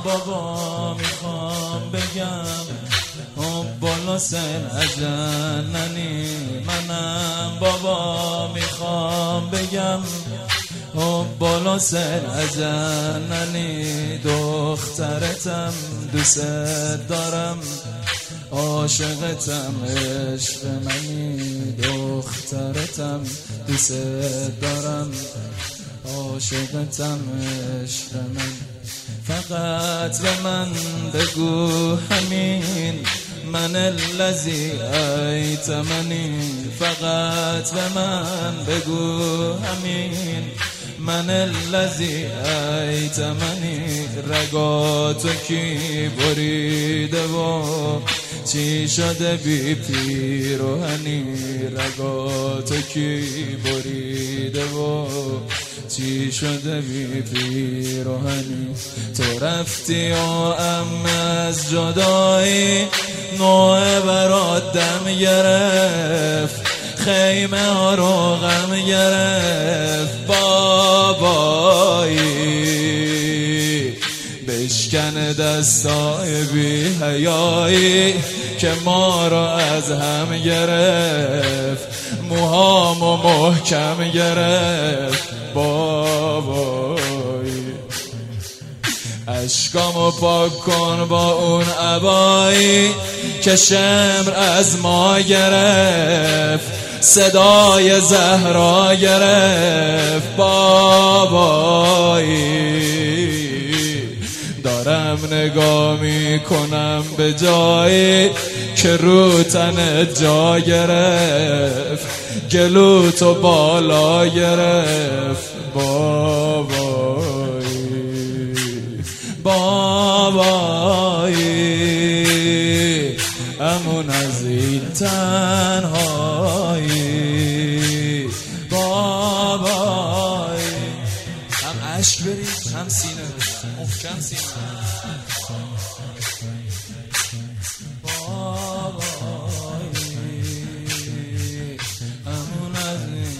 بابا میخوام بگم بالا سر اجننی منم بابا میخوام بگم بالا سر اجننی دخترتم دوست دارم عاشقتم عشق منی دخترتم دوست دارم عاشقتم عشق من فقط به من بگو همین من الذی ایتمنی فقط به من بگو همین من الذی ایتمنی رگاتو کی بریده و چی شده بی پیروهنی رگاتو کی بریده و چی شده بی پیروهنی تو رفتی و ام از جدایی نوع برات دم گرفت خیمه ها رو غم گرفت بابایی بشکن دستای بی حیایی که ما رو از هم گرفت موهامو محکم گرفت بابایی اشکامو پاک کن با اون عبایی که شمر از ما گرفت صدای زهرا گرفت بابایی دارم نگاه میکنم به جایی که رو تنت جا گرفت گلو تو بالا گرفت بابایی امون از این تنهایی بابایی هم عشق برید هم سینه محکم سینه بابایی امون از این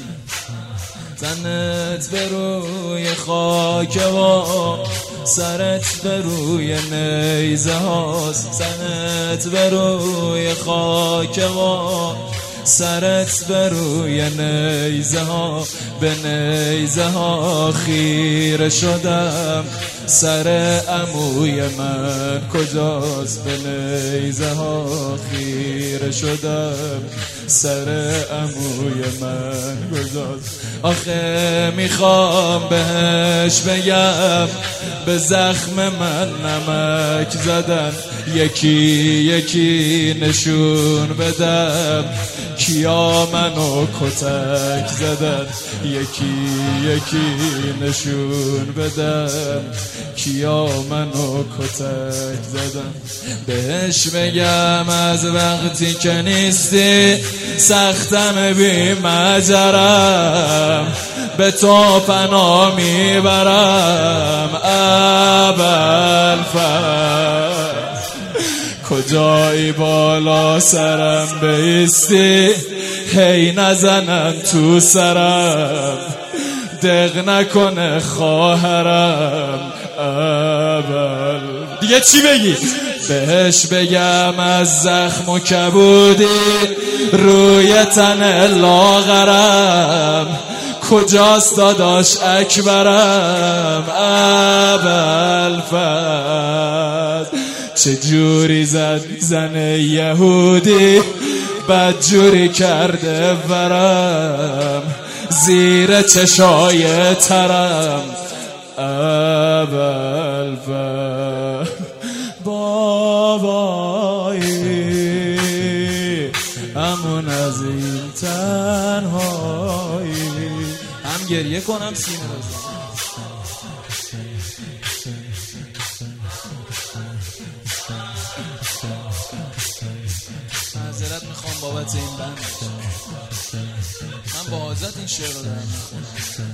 تنت به روی خاک و سرت به روی نیزه هاست سرت به روی خاک و سرت به روی نیزه ها به نیزه ها خیره شدم سر عموی من کجاست به نیزه ها خیره شدم سر عموی من کجاست آخه میخوام بهش بگم به زخم من نمک زدن یکی یکی نشون بدم کیا منو کتک زدن یکی یکی نشون بدم کیا منو کتک زدن بهش بگم از وقتی که نیستی سختم بی مجرم به تو پناه میبرم ابوالفضل کجایی بالا سرم بیستی هی نزنن تو سرم دق نکنه خواهرم دیگه چی بگی؟ بهش بگم از زخم و کبودی روی تن لاغرم کجاست داداش اکبرم ابوالفضل چه جوری زن یهودی بد جوری کرده ورم زیر چشای ترم ابوالفضل بابایی همون از این تنهایی هم گریه کنم سینه بزنم معذرت میخوام بابت این بند من با حاضرت این شعر رو دارم میخونم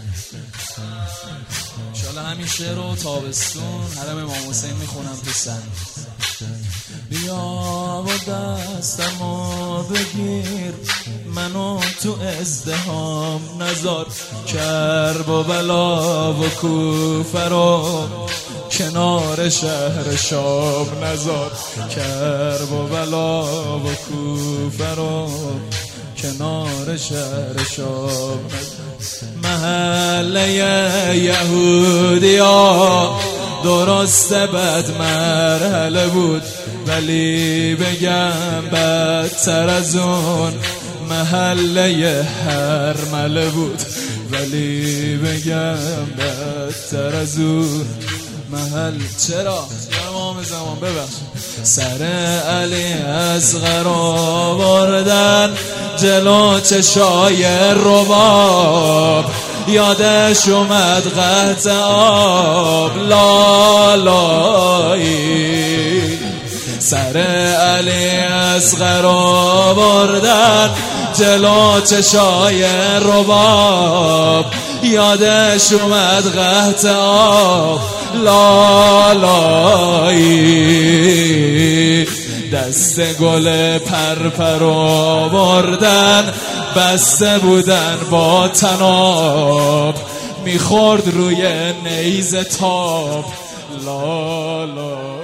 انشاءالله همین شعر رو تابستون حرم امام حسین میخونم تو سن بیا و دستمو بگیر منو تو ازدهام نذار کرب و بلا و کوفه رو کنار شهر شام نزار کرب و بلا و کوفه رو کنار شهر شام محله یهودیا درست بد مرحله بود ولی بگم بدتر از اون محله هرمله بود ولی بگم بدتر از اون محل چرا امام زمان ببخشید سر علی اصغر آوردن جلو چشای رباب یادش اومد قحط آب لالایی سر علی اصغر آوردن جلو چشای رباب یادش اومد قحط آب لالایی دست گل پرپر آوردن بسته بودن با طناب میخورد روی نیزه تاب لالا